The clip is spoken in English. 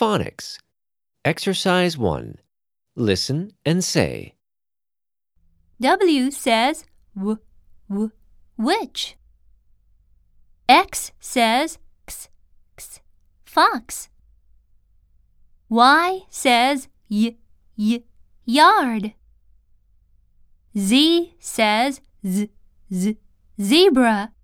Phonics. Exercise 1. Listen and say. W says which. X says fox. Y says yard. Z says zebra.